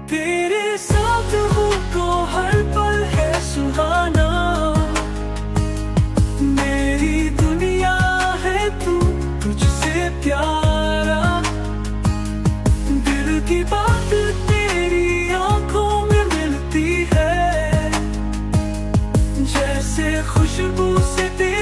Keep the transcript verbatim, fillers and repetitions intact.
तेरे साथ हूँ तो हर पल है सुहाना। मेरी दुनिया है तू, तुझसे प्यारा। दिल की बात तेरी आंखों में मिलती है, जैसे खुशबू से तेरी